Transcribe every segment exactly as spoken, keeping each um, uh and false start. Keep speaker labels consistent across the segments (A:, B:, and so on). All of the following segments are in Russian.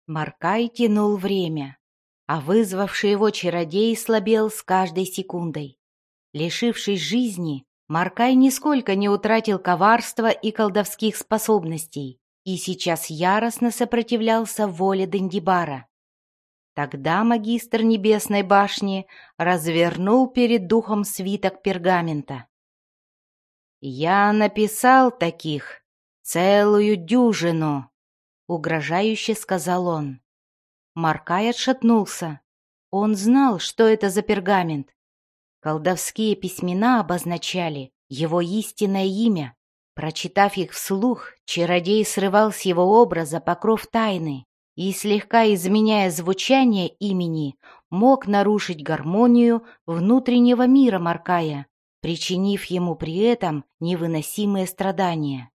A: Маркай тянул время, а вызвавший его чародей слабел с каждой секундой. Лишившись жизни, Маркай нисколько не утратил коварства и колдовских способностей и сейчас яростно сопротивлялся воле Дендибара. Тогда магистр Небесной башни развернул перед духом свиток пергамента. «Я написал таких целую дюжину», — угрожающе сказал он. Маркай отшатнулся. Он знал, что это за пергамент. Колдовские письмена обозначали его истинное имя. Прочитав их вслух, чародей срывал с его образа покров тайны и, слегка изменяя звучание имени, мог нарушить гармонию внутреннего мира Маркая, причинив ему при этом невыносимые страдания.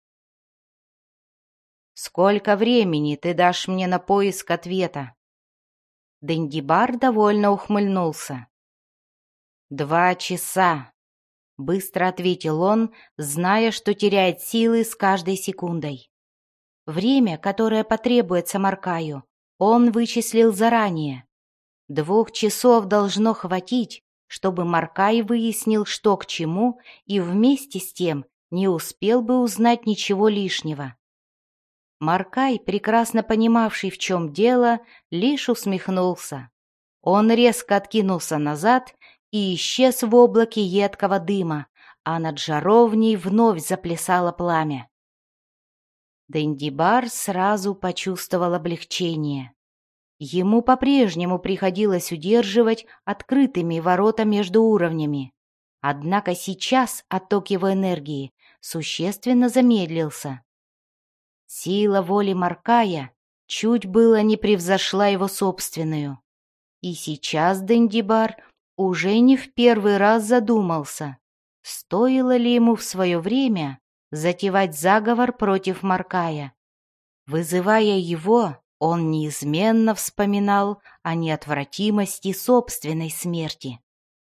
A: «Сколько времени ты дашь мне на поиск ответа?» Дендибар довольно ухмыльнулся. «Два часа», — быстро ответил он, зная, что теряет силы с каждой секундой. Время, которое потребуется Маркаю, он вычислил заранее. Двух часов должно хватить, чтобы Маркай выяснил, что к чему, и вместе с тем не успел бы узнать ничего лишнего. Маркай, прекрасно понимавший, в чем дело, лишь усмехнулся. Он резко откинулся назад и исчез в облаке едкого дыма, а над жаровней вновь заплясало пламя. Дендибар сразу почувствовал облегчение. Ему по-прежнему приходилось удерживать открытыми ворота между уровнями. Однако сейчас отток его энергии существенно замедлился. Сила воли Маркая чуть было не превзошла его собственную. И сейчас Дендибар уже не в первый раз задумался, стоило ли ему в свое время затевать заговор против Маркая. Вызывая его, он неизменно вспоминал о неотвратимости собственной смерти.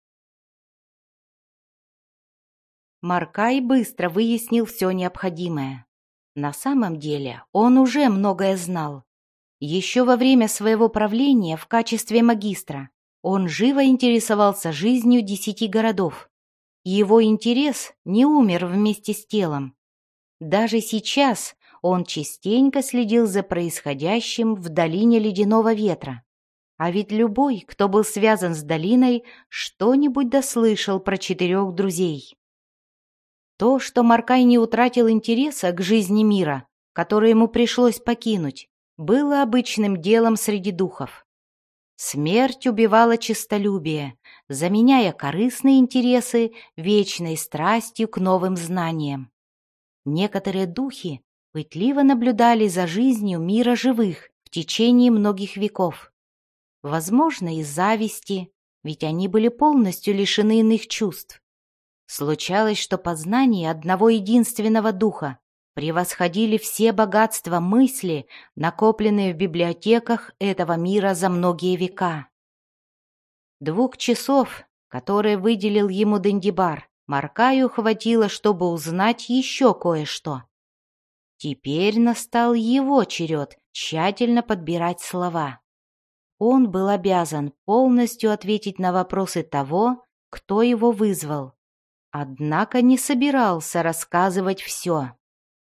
A: Маркай быстро выяснил все необходимое. На самом деле он уже многое знал. Еще во время своего правления в качестве магистра он живо интересовался жизнью десяти городов. Его интерес не умер вместе с телом. Даже сейчас он частенько следил за происходящим в долине Ледяного Ветра. А ведь любой, кто был связан с долиной, что-нибудь дослышал про четырех друзей. То, что Маркай не утратил интереса к жизни мира, который ему пришлось покинуть, было обычным делом среди духов. Смерть убивала честолюбие, заменяя корыстные интересы вечной страстью к новым знаниям. Некоторые духи пытливо наблюдали за жизнью мира живых в течение многих веков. Возможно, из зависти, ведь они были полностью лишены иных чувств. Случалось, что познания одного единственного духа превосходили все богатства мысли, накопленные в библиотеках этого мира за многие века. Двух часов, которые выделил ему Дендибар, Маркаю хватило, чтобы узнать еще кое-что. Теперь настал его черед тщательно подбирать слова. Он был обязан полностью ответить на вопросы того, кто его вызвал. Однако не собирался рассказывать все.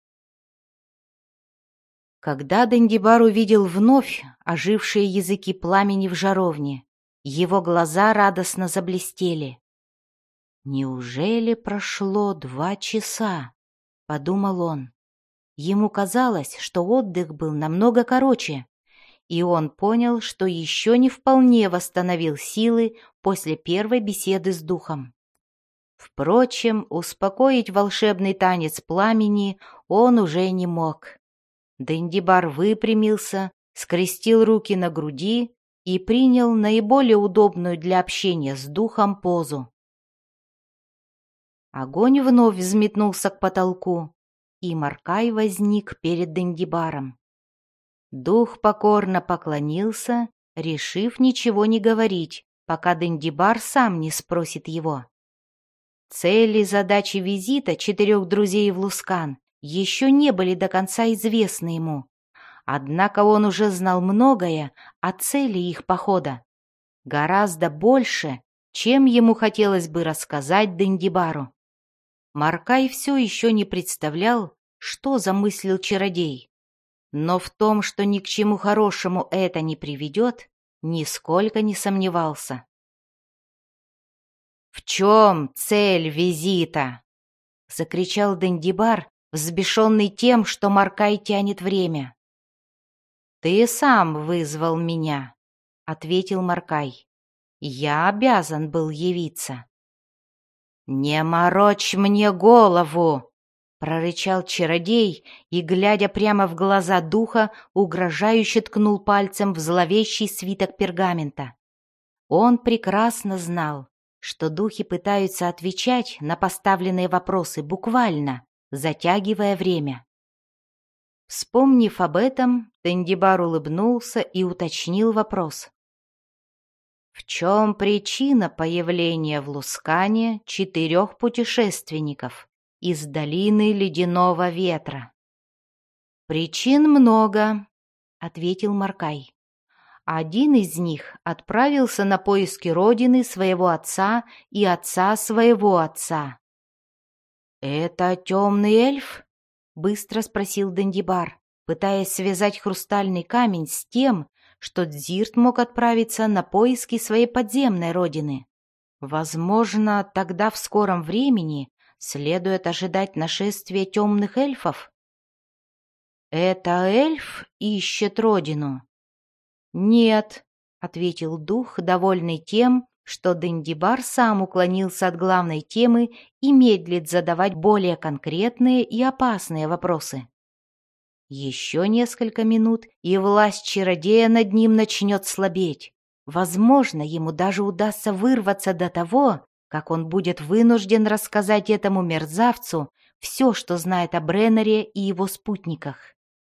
A: Когда Дендибар увидел вновь ожившие языки пламени в жаровне, его глаза радостно заблестели. «Неужели прошло два часа?» — подумал он. Ему казалось, что отдых был намного короче, и он понял, что еще не вполне восстановил силы после первой беседы с духом. Впрочем, успокоить волшебный танец пламени он уже не мог. Дендибар выпрямился, скрестил руки на груди и принял наиболее удобную для общения с духом позу. Огонь вновь взметнулся к потолку, и Маркай возник перед Дендибаром. Дух покорно поклонился, решив ничего не говорить, пока Дендибар сам не спросит его. Цели и задачи визита четырех друзей в Лускан еще не были до конца известны ему. Однако он уже знал многое о цели их похода. Гораздо больше, чем ему хотелось бы рассказать Дендибару. Маркай все еще не представлял, что замыслил чародей. Но в том, что ни к чему хорошему это не приведет, нисколько не сомневался. «В чем цель визита?» — закричал Дендибар, взбешенный тем, что Маркай тянет время. «Ты сам вызвал меня», — ответил Маркай. «Я обязан был явиться». «Не морочь мне голову!» — прорычал чародей и, глядя прямо в глаза духа, угрожающе ткнул пальцем в зловещий свиток пергамента. Он прекрасно знал, что духи пытаются отвечать на поставленные вопросы буквально, затягивая время. Вспомнив об этом, Дендибар улыбнулся и уточнил вопрос. «В чем причина появления в Лускане четырех путешественников из долины Ледяного Ветра?» «Причин много», — ответил Маркай. «Один из них отправился на поиски родины своего отца и отца своего отца». «Это темный эльф?» — быстро спросил Дендибар, пытаясь связать хрустальный камень с тем, что Дзирт мог отправиться на поиски своей подземной родины. Возможно, тогда в скором времени следует ожидать нашествия темных эльфов? «Это эльф ищет родину?» «Нет», — ответил дух, довольный тем, что Дендибар сам уклонился от главной темы и медлит задавать более конкретные и опасные вопросы. Еще несколько минут, и власть чародея над ним начнет слабеть. Возможно, ему даже удастся вырваться до того, как он будет вынужден рассказать этому мерзавцу все, что знает о Бреннере и его спутниках.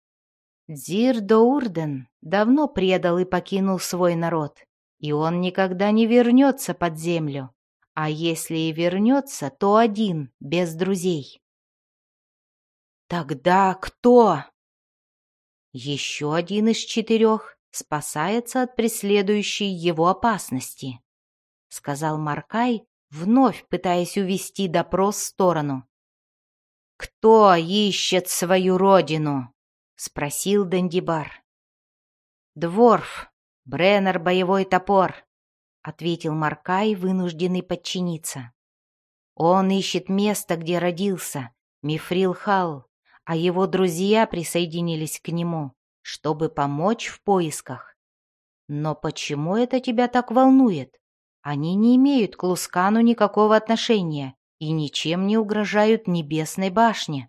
A: Дзир-Доурден давно предал и покинул свой народ, и он никогда не вернется под землю, а если и вернется, то один, без друзей. «Тогда кто?» «Еще один из четырех спасается от преследующей его опасности», — сказал Маркай, вновь пытаясь увести допрос в сторону. «Кто ищет свою родину?» — спросил Дендибар. «Дворф, Бреннер боевой топор», — ответил Маркай, вынужденный подчиниться. «Он ищет место, где родился, Мифрил-Халл, а его друзья присоединились к нему, чтобы помочь в поисках. Но почему это тебя так волнует? Они не имеют к Лускану никакого отношения и ничем не угрожают Небесной башне».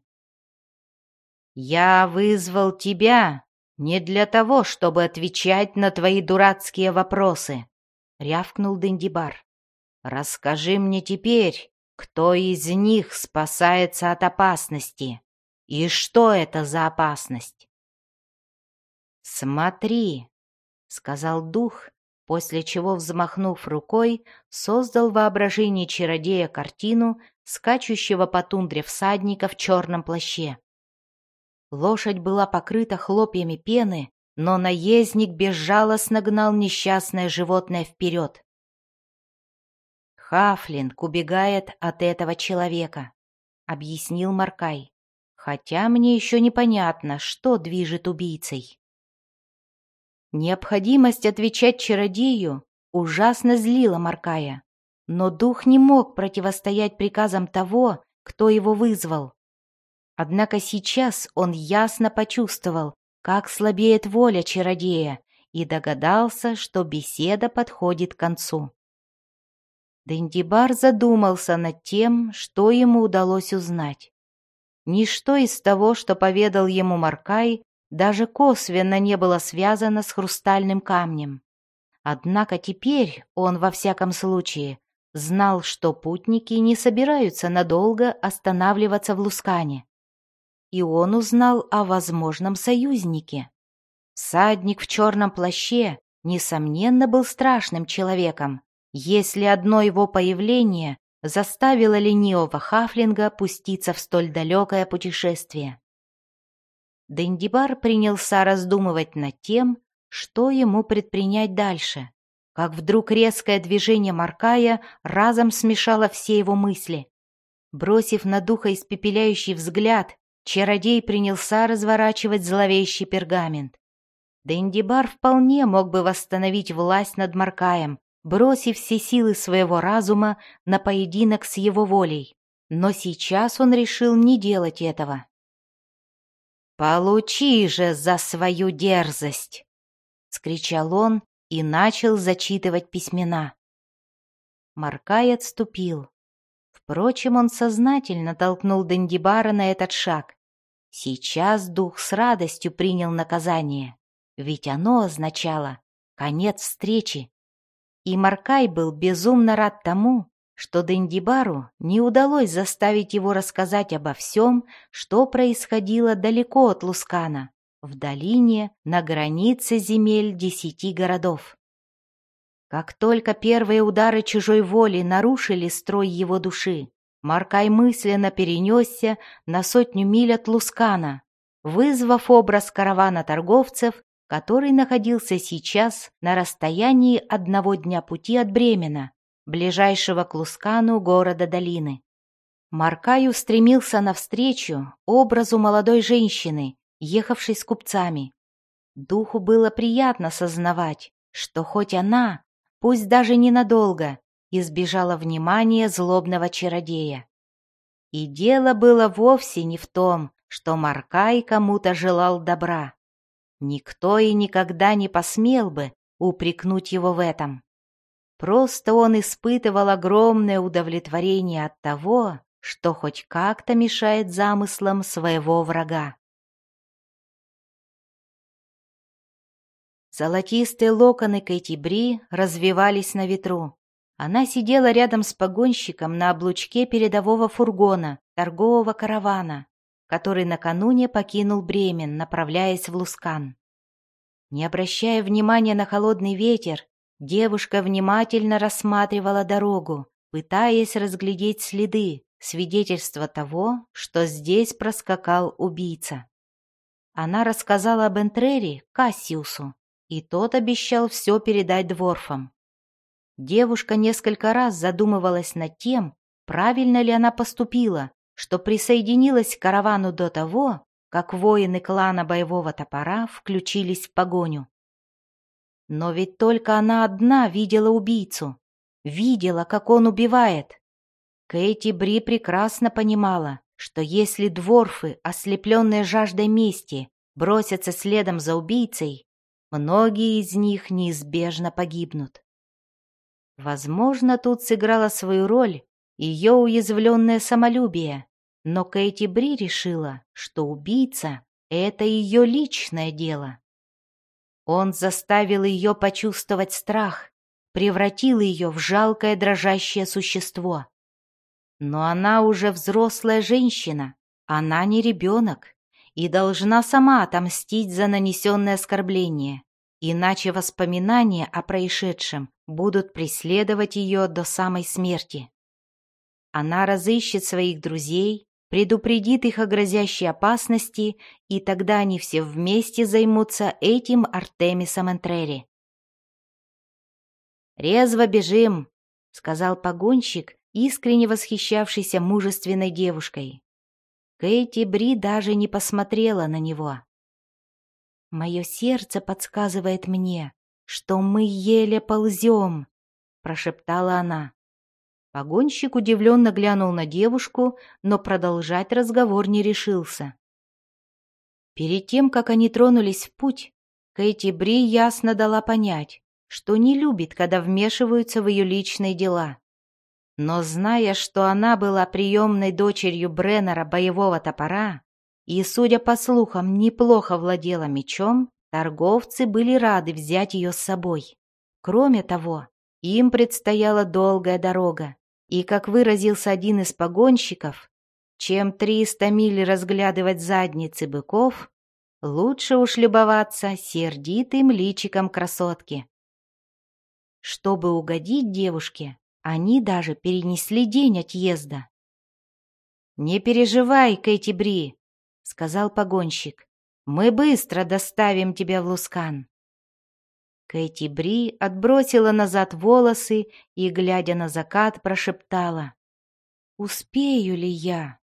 A: «Я вызвал тебя не для того, чтобы отвечать на твои дурацкие вопросы», — рявкнул Дендибар. «Расскажи мне теперь, кто из них спасается от опасности, и что это за опасность?» «Смотри», — сказал дух, после чего, взмахнув рукой, создал в воображении чародея картину скачущего по тундре всадника в черном плаще. Лошадь была покрыта хлопьями пены, но наездник безжалостно гнал несчастное животное вперед. «Хафлинг убегает от этого человека», — объяснил Маркай, «хотя мне еще непонятно, что движет убийцей». Необходимость отвечать чародею ужасно злила Маркая, но дух не мог противостоять приказам того, кто его вызвал. Однако сейчас он ясно почувствовал, как слабеет воля чародея, и догадался, что беседа подходит к концу. Дендибар задумался над тем, что ему удалось узнать. Ничто из того, что поведал ему Маркай, даже косвенно не было связано с хрустальным камнем. Однако теперь он, во всяком случае, знал, что путники не собираются надолго останавливаться в Лускане. И он узнал о возможном союзнике. Всадник в черном плаще, несомненно, был страшным человеком, если одно его появление заставило ленивого хафлинга пуститься в столь далекое путешествие. Дендибар принялся раздумывать над тем, что ему предпринять дальше, как вдруг резкое движение Маркая разом смешало все его мысли. Бросив на духа испепеляющий взгляд, чародей принялся разворачивать зловещий пергамент. Дендибар вполне мог бы восстановить власть над Маркаем, бросив все силы своего разума на поединок с его волей, но сейчас он решил не делать этого. «Получи же за свою дерзость!» — скричал он и начал зачитывать письмена. Маркай отступил. Впрочем, он сознательно толкнул Дендибара на этот шаг. Сейчас дух с радостью принял наказание, ведь оно означало конец встречи. И Маркай был безумно рад тому, что Дендибару не удалось заставить его рассказать обо всем, что происходило далеко от Лускана, в долине на границе земель десяти городов. Как только первые удары чужой воли нарушили строй его души, Маркай мысленно перенесся на сотню миль от Лускана, вызвав образ каравана торговцев, который находился сейчас на расстоянии одного дня пути от Бремена, ближайшего к Лускану города долины. Маркай устремился навстречу образу молодой женщины, ехавшей с купцами. Духу было приятно сознавать, что хоть она, пусть даже ненадолго, избежала внимания злобного чародея. И дело было вовсе не в том, что Маркай кому-то желал добра. Никто и никогда не посмел бы упрекнуть его в этом. Просто он испытывал огромное удовлетворение от того, что хоть как-то мешает замыслам своего врага. Золотистые локоны Кэти Бри развивались на ветру. Она сидела рядом с погонщиком на облучке передового фургона, торгового каравана, который накануне покинул Бремен, направляясь в Лускан. Не обращая внимания на холодный ветер, девушка внимательно рассматривала дорогу, пытаясь разглядеть следы, свидетельства того, что здесь проскакал убийца. Она рассказала об Энтрере Кассиусу, и тот обещал все передать дворфам. Девушка несколько раз задумывалась над тем, правильно ли она поступила, что присоединилась к каравану до того, как воины клана Боевого Топора включились в погоню. Но ведь только она одна видела убийцу, видела, как он убивает. Кэти Бри прекрасно понимала, что если дворфы, ослепленные жаждой мести, бросятся следом за убийцей, многие из них неизбежно погибнут. Возможно, тут сыграла свою роль ее уязвленное самолюбие, но Кэти Бри решила, что убийца — это ее личное дело. Он заставил ее почувствовать страх, превратил ее в жалкое дрожащее существо. Но она уже взрослая женщина, она не ребенок, и должна сама отомстить за нанесенное оскорбление, иначе воспоминания о происшедшем будут преследовать ее до самой смерти. Она разыщет своих друзей, предупредит их о грозящей опасности, и тогда они все вместе займутся этим Артемисом Энтрери. «Резво бежим», — сказал погонщик, искренне восхищавшийся мужественной девушкой. Кэти Бри даже не посмотрела на него. «Мое сердце подсказывает мне, что мы еле ползем», — прошептала она. Погонщик удивленно глянул на девушку, но продолжать разговор не решился. Перед тем, как они тронулись в путь, Кэти Бри ясно дала понять, что не любит, когда вмешиваются в ее личные дела. Но зная, что она была приемной дочерью Бреннера Боевого Топора и, судя по слухам, неплохо владела мечом, торговцы были рады взять ее с собой. Кроме того, им предстояла долгая дорога, и, как выразился один из погонщиков, чем триста миль разглядывать задницы быков, лучше уж любоваться сердитым личиком красотки. Чтобы угодить девушке, они даже перенесли день отъезда. «Не переживай, Кэти Бри», — сказал погонщик. Мы быстро доставим тебя в Лускан». Кэти Бри отбросила назад волосы и, глядя на закат, прошептала: «Успею ли я?»